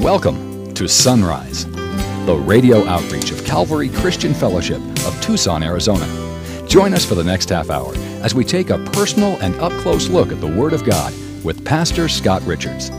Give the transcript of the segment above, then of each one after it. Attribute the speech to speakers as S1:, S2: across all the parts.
S1: Welcome to Sunrise, the radio outreach of Calvary Christian Fellowship of Tucson, Arizona. Join us for the next half hour as we take a personal and up-close look at the Word of God with Pastor Scott Richards.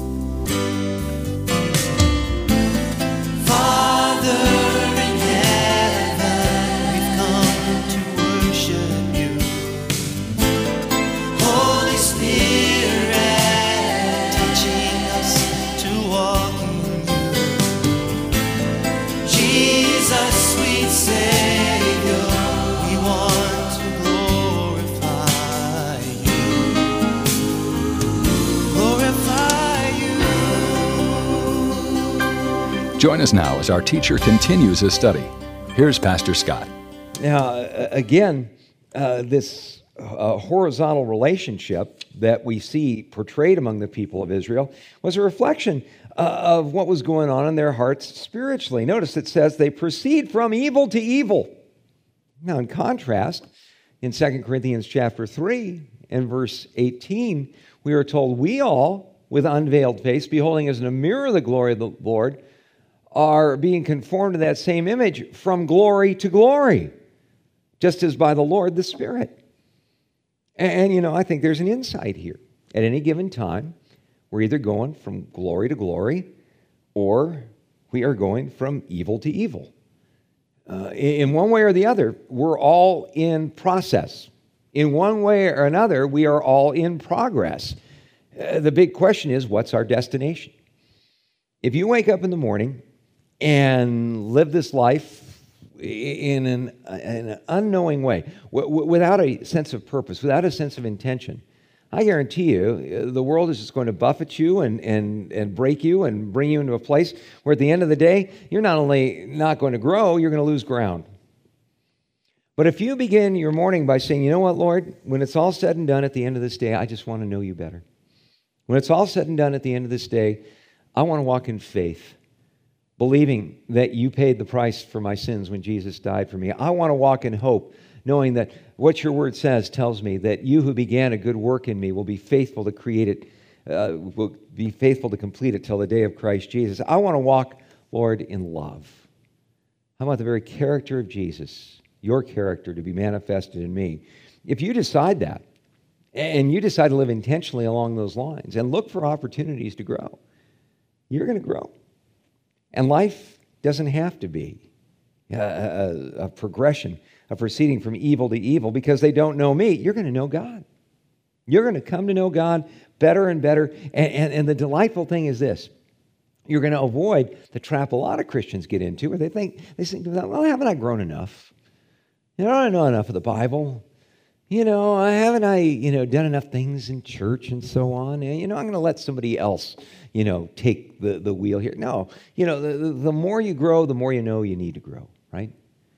S1: Join us now as our teacher continues his study. Here's Pastor Scott.
S2: Now, again, this horizontal relationship that we see portrayed among the people of Israel was a reflection of what was going on in their hearts spiritually. Notice it says they proceed from evil to evil. Now, in contrast, in 2 Corinthians chapter 3 and verse 18, we are told, we all, with unveiled face, beholding as in a mirror the glory of the Lord, are being conformed to that same image from glory to glory, just as by the Lord the Spirit. And I think there's an insight here. At any given time, we're either going from glory to glory, or we are going from evil to evil. In one way or the other, we're all in process. In one way or another, we are all in progress. The big question is, what's our destination? If you wake up in the morning and live this life in an unknowing way, without a sense of purpose, without a sense of intention, I guarantee you the world is just going to buffet you and break you and bring you into a place where at the end of the day, you're not only not going to grow, you're going to lose ground. But if you begin your morning by saying, you know what, Lord, when it's all said and done at the end of this day, I just want to know you better. When it's all said and done at the end of this day, I want to walk in faith, believing that you paid the price for my sins when Jesus died for me. I want to walk in hope, knowing that what your word says tells me that you who began a good work in me will be faithful to create it, will be faithful to complete it till the day of Christ Jesus. I want to walk, Lord, in love. I want the very character of Jesus, your character, to be manifested in me. If you decide that, and you decide to live intentionally along those lines and look for opportunities to grow, you're going to grow. And life doesn't have to be a progression, a proceeding from evil to evil because they don't know me. You're going to know God. You're going to come to know God better and better. And the delightful thing is this. You're going to avoid the trap a lot of Christians get into where they think, well, haven't I grown enough? I don't know enough of the Bible. Haven't I, done enough things in church and so on? I'm going to let somebody else, take the wheel here. No, the more you grow, the more you know you need to grow, right?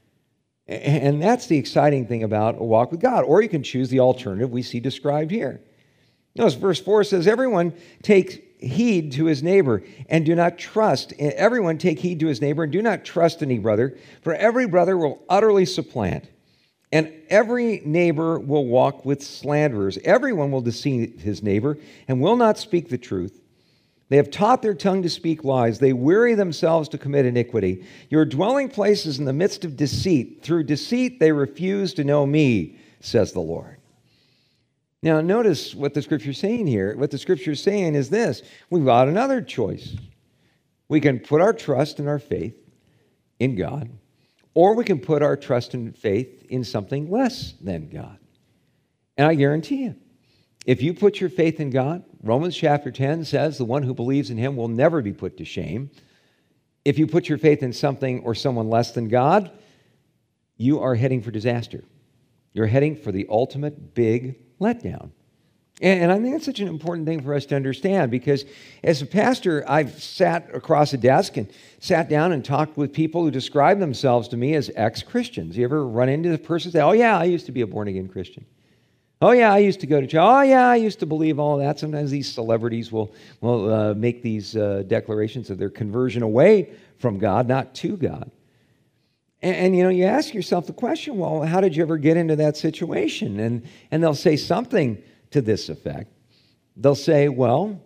S2: And that's the exciting thing about a walk with God. Or you can choose the alternative we see described here. Notice verse 4 says, everyone take heed to his neighbor and do not trust. Everyone take heed to his neighbor and do not trust any brother, for every brother will utterly supplant. And every neighbor will walk with slanderers. Everyone will deceive his neighbor and will not speak the truth. They have taught their tongue to speak lies. They weary themselves to commit iniquity. Your dwelling place is in the midst of deceit. Through deceit they refuse to know me, says the Lord. Now notice what the Scripture is saying here. What the Scripture is saying is this. We've got another choice. We can put our trust and our faith in God, or we can put our trust and faith in something less than God. And I guarantee you, if you put your faith in God, Romans chapter 10 says the one who believes in him will never be put to shame. If you put your faith in something or someone less than God, you are heading for disaster. You're heading for the ultimate big letdown. And I think that's such an important thing for us to understand because as a pastor, I've sat across a desk and sat down and talked with people who describe themselves to me as ex-Christians. You ever run into the person and say, oh yeah, I used to be a born-again Christian. Oh yeah, I used to go to church. Oh yeah, I used to believe all of that. Sometimes these celebrities will make these declarations of their conversion away from God, not to God. And you ask yourself the question, well, how did you ever get into that situation? And they'll say something to this effect. They'll say, well,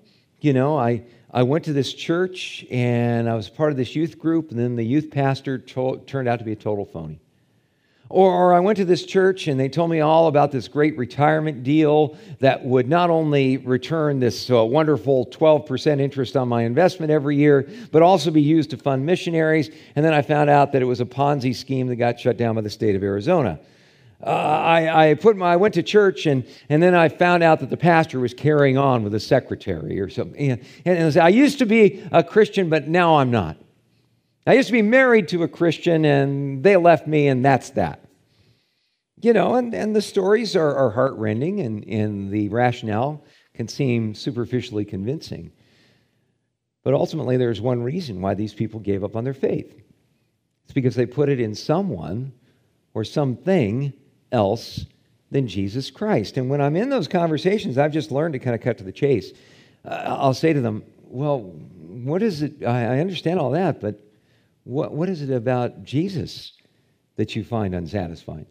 S2: I went to this church, and I was part of this youth group, and then the youth pastor turned out to be a total phony. Or I went to this church, and they told me all about this great retirement deal that would not only return this wonderful 12% interest on my investment every year, but also be used to fund missionaries. And then I found out that it was a Ponzi scheme that got shut down by the state of Arizona. I went to church, and then I found out that the pastor was carrying on with a secretary or something. And I used to be a Christian, but now I'm not. I used to be married to a Christian, and they left me, and that's that. And the stories are heartrending, and the rationale can seem superficially convincing. But ultimately, there's one reason why these people gave up on their faith. It's because they put it in someone or something else than Jesus Christ. And when I'm in those conversations, I've just learned to kind of cut to the chase. I'll say to them, well, what is it? I understand all that, but what is it about Jesus that you find unsatisfying?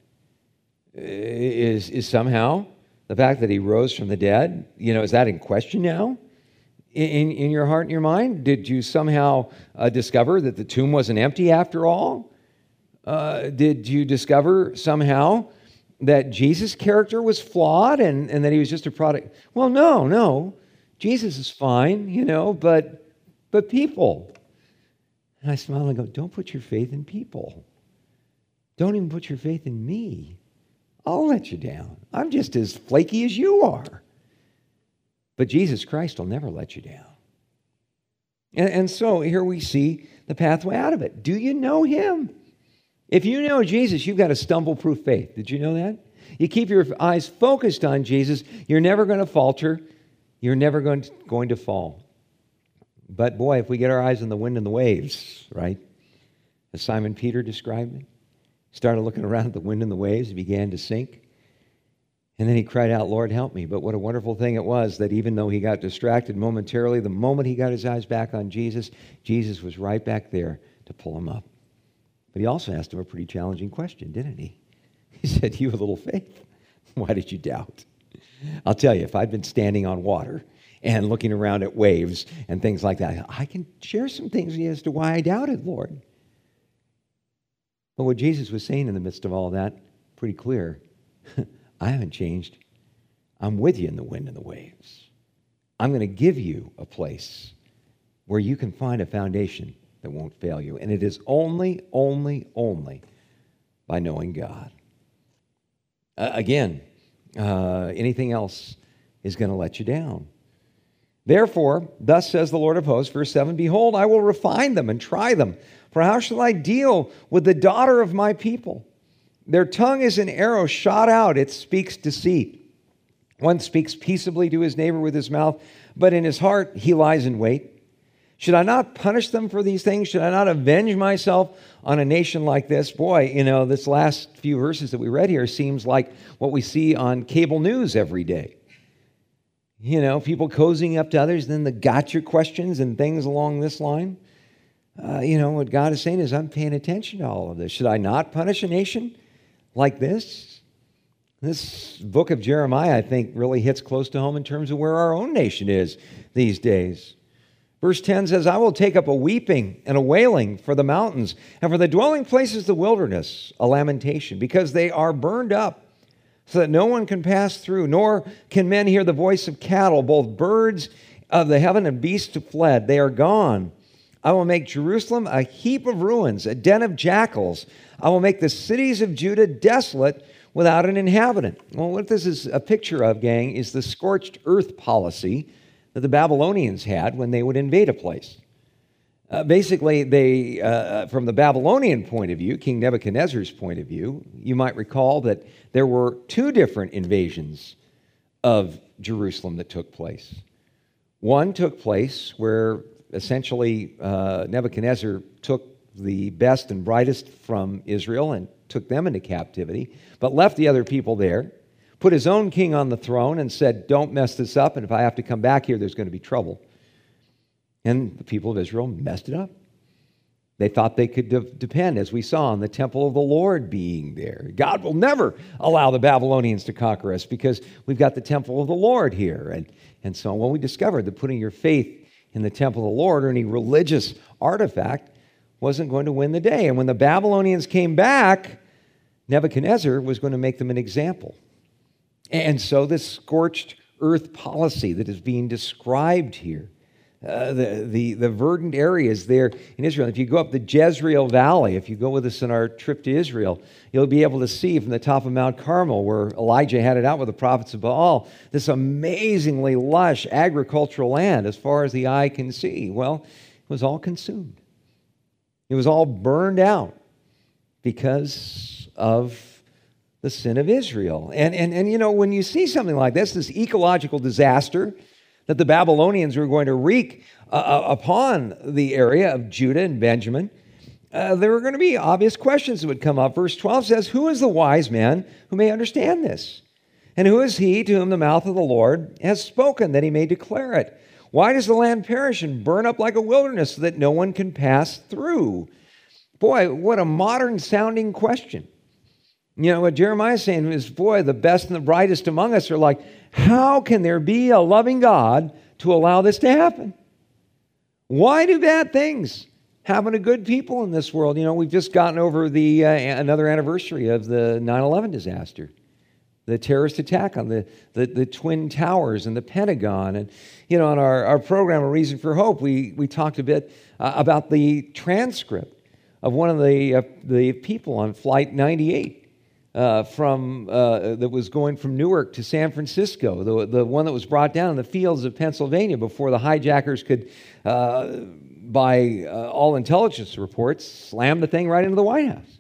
S2: Is somehow the fact that he rose from the dead, is that in question now in your heart and your mind? Did you somehow discover that the tomb wasn't empty after all? Did you discover somehow that Jesus' character was flawed and that he was just a product? Well, no. Jesus is fine, but people. And I smile and go, don't put your faith in people. Don't even put your faith in me. I'll let you down. I'm just as flaky as you are. But Jesus Christ will never let you down. And so here we see the pathway out of it. Do you know him? If you know Jesus, you've got a stumble-proof faith. Did you know that? You keep your eyes focused on Jesus, you're never going to falter. You're never going to fall. But boy, if we get our eyes on the wind and the waves, right? As Simon Peter described it, started looking around at the wind and the waves, he began to sink. And then he cried out, Lord, help me. But what a wonderful thing it was that even though he got distracted momentarily, the moment he got his eyes back on Jesus, Jesus was right back there to pull him up. But he also asked him a pretty challenging question, didn't he? He said, you have little faith. Why did you doubt? I'll tell you, if I'd been standing on water and looking around at waves and things like that, I can share some things as to why I doubted, Lord. But what Jesus was saying in the midst of all that, pretty clear, I haven't changed. I'm with you in the wind and the waves. I'm going to give you a place where you can find a foundation that won't fail you. And it is only by knowing God. Anything else is going to let you down. Therefore, thus says the Lord of hosts, verse 7, behold, I will refine them and try them. For how shall I deal with the daughter of my people? Their tongue is an arrow shot out. It speaks deceit. One speaks peaceably to his neighbor with his mouth, but in his heart he lies in wait. Should I not punish them for these things? Should I not avenge myself on a nation like this? Boy, this last few verses that we read here seems like what we see on cable news every day. People cozying up to others, then the gotcha questions and things along this line. What God is saying is, I'm paying attention to all of this. Should I not punish a nation like this? This book of Jeremiah, I think, really hits close to home in terms of where our own nation is these days. Verse 10 says, I will take up a weeping and a wailing for the mountains, and for the dwelling places of the wilderness, a lamentation, because they are burned up, so that no one can pass through, nor can men hear the voice of cattle. Both birds of the heaven and beasts have fled. They are gone. I will make Jerusalem a heap of ruins, a den of jackals. I will make the cities of Judah desolate without an inhabitant. Well, what this is a picture of, gang, is the scorched earth policy that the Babylonians had when they would invade a place. Basically, they, from the Babylonian point of view, King Nebuchadnezzar's point of view, you might recall that there were two different invasions of Jerusalem that took place. One took place where essentially Nebuchadnezzar took the best and brightest from Israel and took them into captivity, but left the other people there, put his own king on the throne and said, don't mess this up, and if I have to come back here, there's going to be trouble. And the people of Israel messed it up. They thought they could depend, as we saw, on the temple of the Lord being there. God will never allow the Babylonians to conquer us because we've got the temple of the Lord here. And so when we discovered that putting your faith in the temple of the Lord or any religious artifact wasn't going to win the day. And when the Babylonians came back, Nebuchadnezzar was going to make them an example. And so this scorched earth policy that is being described here, the verdant areas there in Israel. If you go up the Jezreel Valley, if you go with us on our trip to Israel, you'll be able to see from the top of Mount Carmel, where Elijah had it out with the prophets of Baal, this amazingly lush agricultural land as far as the eye can see. Well, it was all consumed. It was all burned out because of the sin of Israel. And you know, when you see something like this ecological disaster that the Babylonians were going to wreak upon the area of Judah and Benjamin, there were going to be obvious questions that would come up. Verse 12 says, "Who is the wise man who may understand this? And who is he to whom the mouth of the Lord has spoken, that he may declare it? Why does the land perish and burn up like a wilderness so that no one can pass through?" Boy, what a modern-sounding question. You know, what Jeremiah is saying is, boy, the best and the brightest among us are like, how can there be a loving God to allow this to happen? Why do bad things happen to good people in this world? You know, we've just gotten over the another anniversary of the 9/11 disaster, the terrorist attack on the Twin Towers and the Pentagon. And, you know, on our program, A Reason for Hope, we talked a bit about the transcript of one of the people on Flight 98. That was going from Newark to San Francisco, the one that was brought down in the fields of Pennsylvania before the hijackers could, by all intelligence reports, slam the thing right into the White House.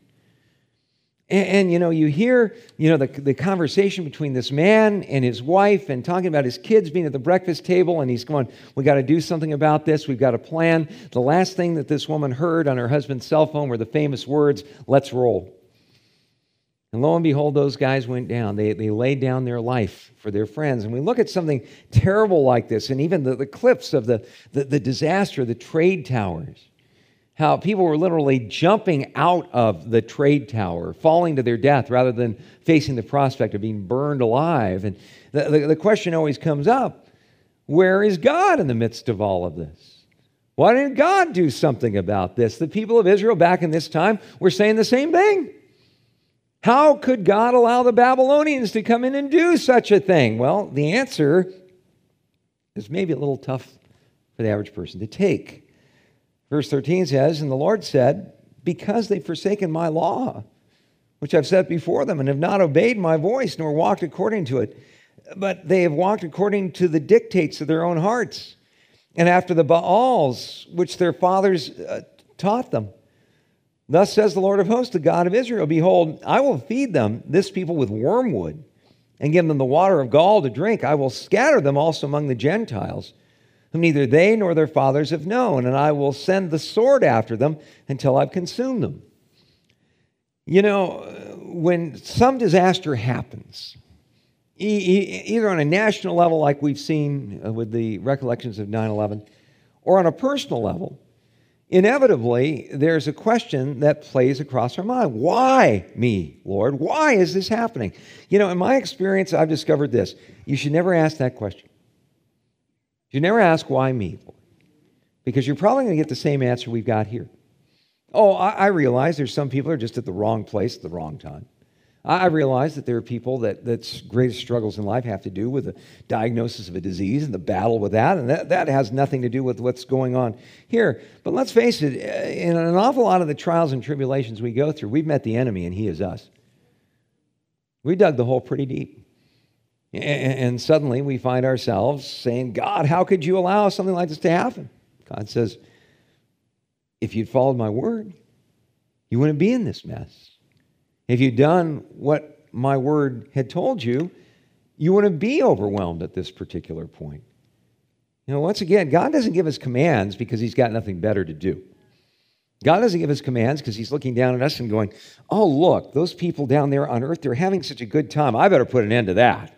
S2: And you know, you hear, you know, the conversation between this man and his wife and talking about his kids being at the breakfast table, and he's going, we got to do something about this. We've got a plan. The last thing that this woman heard on her husband's cell phone were the famous words, "Let's roll." And lo and behold, those guys went down. They laid down their life for their friends. And we look at something terrible like this, and even the clips of the disaster, the trade towers, how people were literally jumping out of the trade tower, falling to their death rather than facing the prospect of being burned alive. And the question always comes up, where is God in the midst of all of this? Why didn't God do something about this? The people of Israel back in this time were saying the same thing. How could God allow the Babylonians to come in and do such a thing? Well, the answer is maybe a little tough for the average person to take. Verse 13 says, "And the Lord said, because they've forsaken my law, which I've set before them, and have not obeyed my voice, nor walked according to it, but they have walked according to the dictates of their own hearts, and after the Baals, which their fathers taught them. Thus says the Lord of hosts, the God of Israel, behold, I will feed them, this people, with wormwood, and give them the water of gall to drink. I will scatter them also among the Gentiles, whom neither they nor their fathers have known, and I will send the sword after them until I've consumed them." You know, when some disaster happens, either on a national level like we've seen with the recollections of 9/11, or on a personal level, inevitably, there's a question that plays across our mind. Why me, Lord? Why is this happening? You know, in my experience, I've discovered this. You should never ask that question. You should never ask, why me, Lord? Because you're probably going to get the same answer we've got here. Oh, I realize there's some people who are just at the wrong place at the wrong time. I realize that there are people that's greatest struggles in life have to do with the diagnosis of a disease and the battle with that, and that has nothing to do with what's going on here. But let's face it, in an awful lot of the trials and tribulations we go through, we've met the enemy, and he is us. We dug the hole pretty deep. And suddenly we find ourselves saying, God, how could you allow something like this to happen? God says, if you'd followed my word, you wouldn't be in this mess. If you'd done what my word had told you, you wouldn't be overwhelmed at this particular point. You know, once again, God doesn't give us commands because he's got nothing better to do. God doesn't give us commands because he's looking down at us and going, oh, look, those people down there on earth, they're having such a good time. I better put an end to that.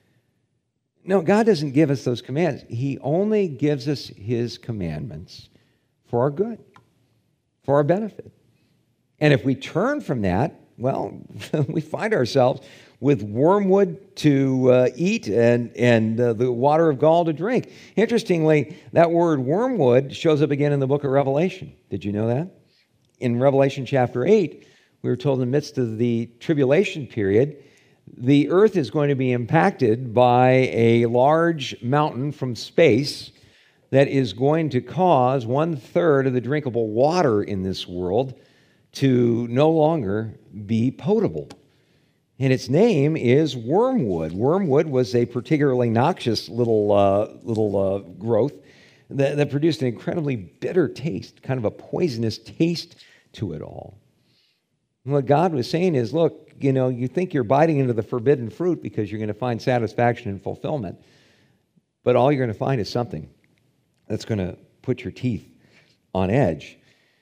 S2: No, God doesn't give us those commands. He only gives us his commandments for our good, for our benefit. And if we turn from that, well, we find ourselves with wormwood to eat and the water of gall to drink. Interestingly, that word wormwood shows up again in the book of Revelation. Did you know that? In Revelation chapter 8, we were told in the midst of the tribulation period, the earth is going to be impacted by a large mountain from space that is going to cause 1/3 of the drinkable water in this world to no longer be potable. And its name is wormwood. Wormwood was a particularly noxious little growth that produced an incredibly bitter taste, kind of a poisonous taste to it all. And what God was saying is, look, you think you're biting into the forbidden fruit because you're going to find satisfaction and fulfillment, but all you're going to find is something that's going to put your teeth on edge.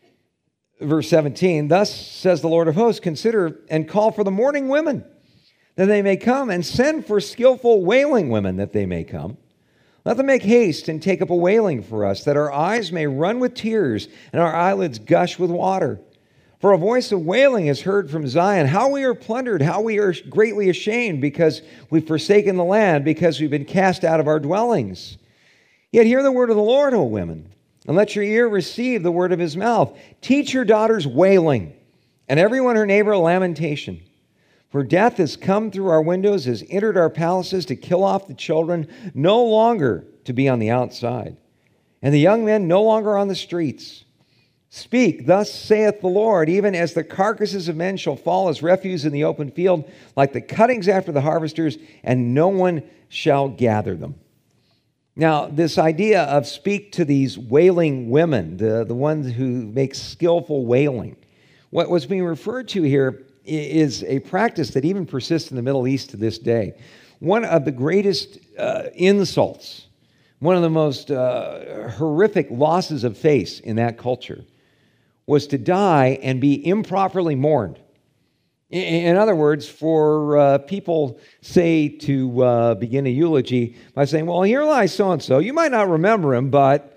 S2: Verse 17, thus says the Lord of hosts, consider and call for the mourning women, that they may come, and send for skillful wailing women, that they may come. Let them make haste and take up a wailing for us, that our eyes may run with tears and our eyelids gush with water. For a voice of wailing is heard from Zion, how we are plundered, how we are greatly ashamed, because we've forsaken the land, because we've been cast out of our dwellings. Yet hear the word of the Lord, O women, and let your ear receive the word of his mouth. Teach your daughters wailing, and everyone her neighbor lamentation. For death has come through our windows, has entered our palaces to kill off the children, no longer to be on the outside, and the young men no longer on the streets. Speak, thus saith the Lord, even as the carcasses of men shall fall as refuse in the open field, like the cuttings after the harvesters, and no one shall gather them. Now, this idea of speak to these wailing women, the ones who make skillful wailing, what's being referred to here is a practice that even persists in the Middle East to this day. One of the greatest insults, one of the most horrific losses of face in that culture was to die and be improperly mourned. In other words, for people, say, to begin a eulogy by saying, well, here lies so-and-so. You might not remember him, but,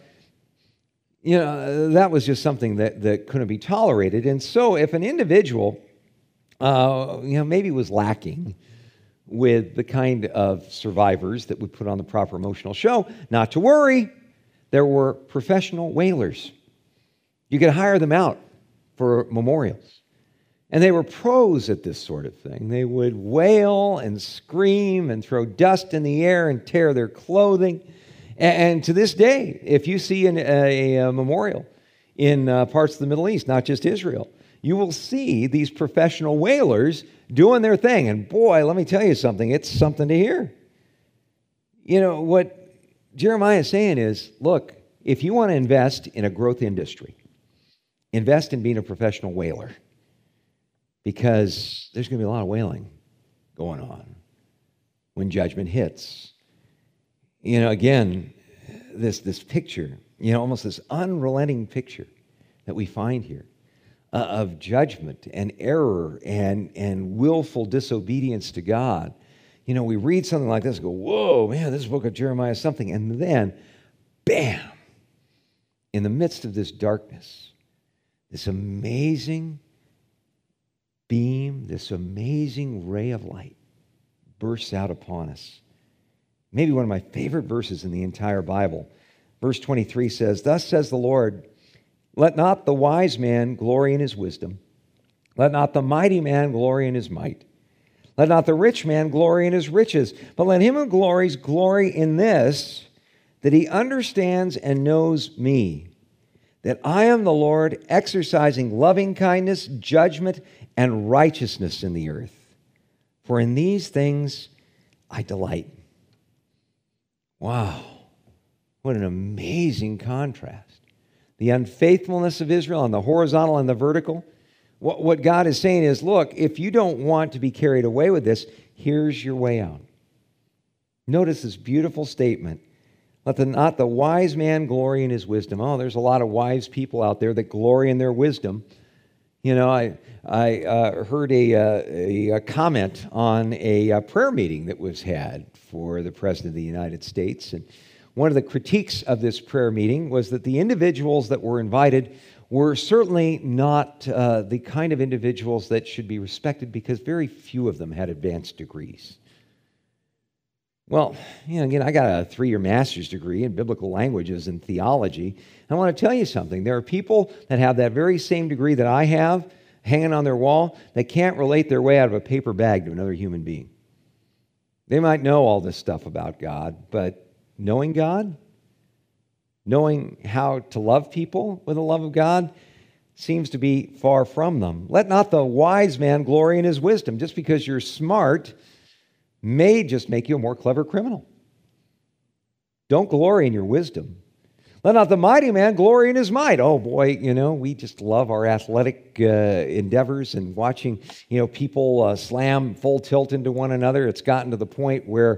S2: that was just something that couldn't be tolerated. And so if an individual, maybe was lacking with the kind of survivors that would put on the proper emotional show, not to worry, there were professional wailers. You could hire them out for memorials. And they were pros at this sort of thing. They would wail and scream and throw dust in the air and tear their clothing. And to this day, if you see a memorial in parts of the Middle East, not just Israel, you will see these professional wailers doing their thing. And boy, let me tell you something, it's something to hear. What Jeremiah is saying is, look, if you want to invest in a growth industry, invest in being a professional wailer. Because there's going to be a lot of wailing going on when judgment hits. Again, this picture, almost this unrelenting picture that we find here of judgment and error and willful disobedience to God. We read something like this and go, whoa, man, this book of Jeremiah is something. And then, bam, in the midst of this darkness, this amazing beam, this amazing ray of light bursts out upon us. Maybe one of my favorite verses in the entire Bible. Verse 23 says, thus says the Lord, let not the wise man glory in his wisdom. Let not the mighty man glory in his might. Let not the rich man glory in his riches. But let him who glories glory in this, that he understands and knows me, that I am the Lord, exercising loving kindness, judgment, and righteousness in the earth. For in these things I delight. Wow, what an amazing contrast. The unfaithfulness of Israel on the horizontal and the vertical. What God is saying is, look, if you don't want to be carried away with this, here's your way out. Notice this beautiful statement. Let not the wise man glory in his wisdom. Oh, there's a lot of wise people out there that glory in their wisdom. I heard a comment on a prayer meeting that was had for the President of the United States. And one of the critiques of this prayer meeting was that the individuals that were invited were certainly not the kind of individuals that should be respected because very few of them had advanced degrees. Well, again, I got a 3-year master's degree in biblical languages and theology. I want to tell you something. There are people that have that very same degree that I have hanging on their wall that can't relate their way out of a paper bag to another human being. They might know all this stuff about God, but knowing God, knowing how to love people with the love of God, seems to be far from them. Let not the wise man glory in his wisdom. Just because you're smart may just make you a more clever criminal. Don't glory in your wisdom. Let not the mighty man glory in his might. Oh boy, we just love our athletic endeavors and watching, people slam full tilt into one another. It's gotten to the point where,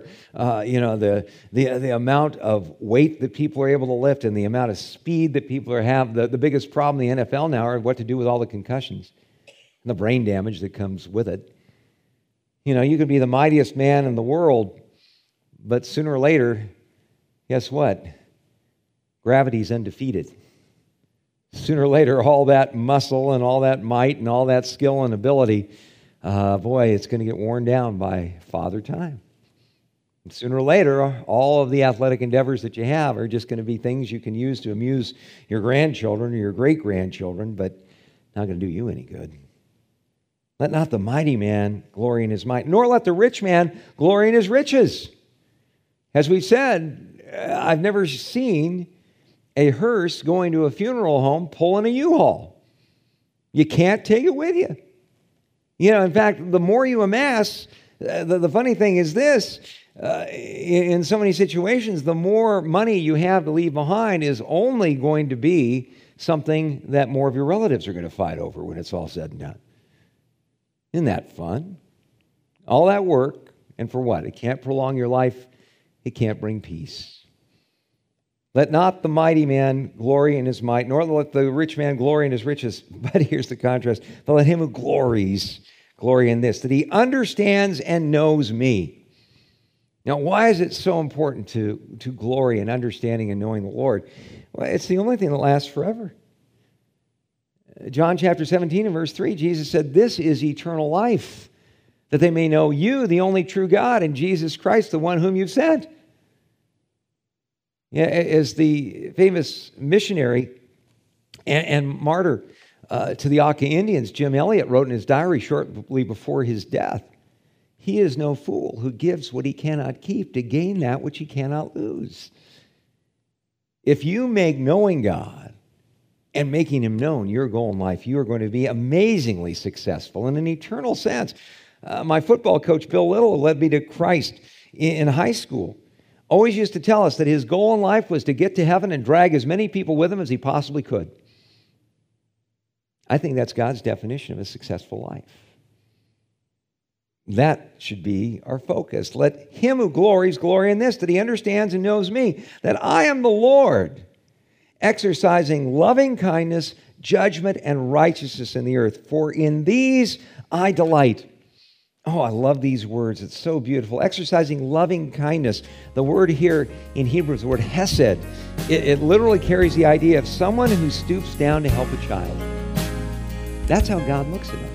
S2: the amount of weight that people are able to lift and the amount of speed that people have. The biggest problem in the NFL now are what to do with all the concussions and the brain damage that comes with it. You could be the mightiest man in the world, but sooner or later, guess what? Gravity's undefeated. Sooner or later, all that muscle and all that might and all that skill and ability, it's going to get worn down by Father Time. And sooner or later, all of the athletic endeavors that you have are just going to be things you can use to amuse your grandchildren or your great-grandchildren, but not going to do you any good. Let not the mighty man glory in his might, nor let the rich man glory in his riches. As we've said, I've never seen a hearse going to a funeral home pulling a U-Haul. You can't take it with you. In fact, the more you amass, the funny thing is this, in so many situations, the more money you have to leave behind is only going to be something that more of your relatives are going to fight over when it's all said and done. Isn't that fun? All that work, and for what? It can't prolong your life. It can't bring peace. Let not the mighty man glory in his might, nor let the rich man glory in his riches. But here's the contrast. But let him who glories glory in this, that he understands and knows me. Now, why is it so important to glory in understanding and knowing the Lord? Well, it's the only thing that lasts forever. John chapter 17 and verse 3, Jesus said, "This is eternal life, that they may know you, the only true God, and Jesus Christ, the one whom you've sent." Yeah, as the famous missionary and martyr to the Auca Indians, Jim Elliot, wrote in his diary shortly before his death, "He is no fool who gives what he cannot keep to gain that which he cannot lose." If you make knowing God and making him known your goal in life, you are going to be amazingly successful in an eternal sense. My football coach, Bill Little, led me to Christ in high school. Always used to tell us that his goal in life was to get to heaven and drag as many people with him as he possibly could. I think that's God's definition of a successful life. That should be our focus. Let him who glories glory in this, that he understands and knows me, that I am the Lord, exercising loving kindness, judgment, and righteousness in the earth. For in these I delight. Oh, I love these words. It's so beautiful. Exercising loving kindness. The word here in Hebrew is the word hesed. It literally carries the idea of someone who stoops down to help a child. That's how God looks at us.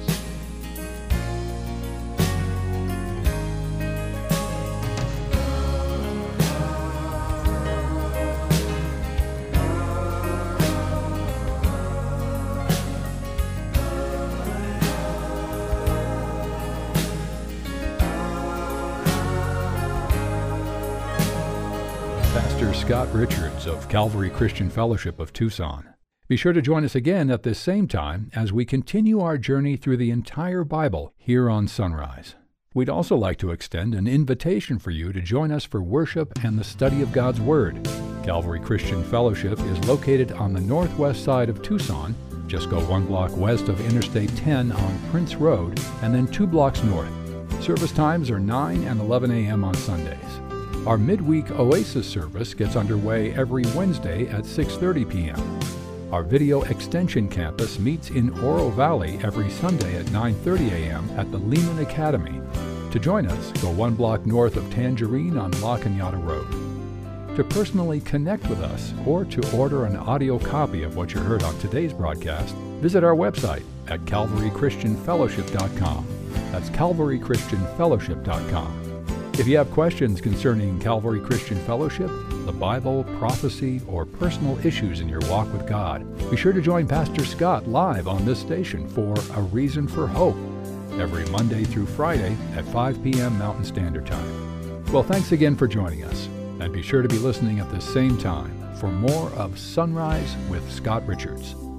S1: Scott Richards of Calvary Christian Fellowship of Tucson. Be sure to join us again at this same time as we continue our journey through the entire Bible here on Sunrise. We'd also like to extend an invitation for you to join us for worship and the study of God's Word. Calvary Christian Fellowship is located on the northwest side of Tucson. Just go 1 block west of Interstate 10 on Prince Road and then 2 blocks north. Service times are 9 and 11 a.m. on Sundays. Our midweek Oasis service gets underway every Wednesday at 6:30 p.m. Our Video Extension Campus meets in Oro Valley every Sunday at 9:30 a.m. at the Lehman Academy. To join us, go 1 block north of Tangerine on La Cañada Road. To personally connect with us or to order an audio copy of what you heard on today's broadcast, visit our website at calvarychristianfellowship.com. That's calvarychristianfellowship.com. If you have questions concerning Calvary Christian Fellowship, the Bible, prophecy, or personal issues in your walk with God, be sure to join Pastor Scott live on this station for A Reason for Hope every Monday through Friday at 5 p.m. Mountain Standard Time. Well, thanks again for joining us, and be sure to be listening at the same time for more of Sunrise with Scott Richards.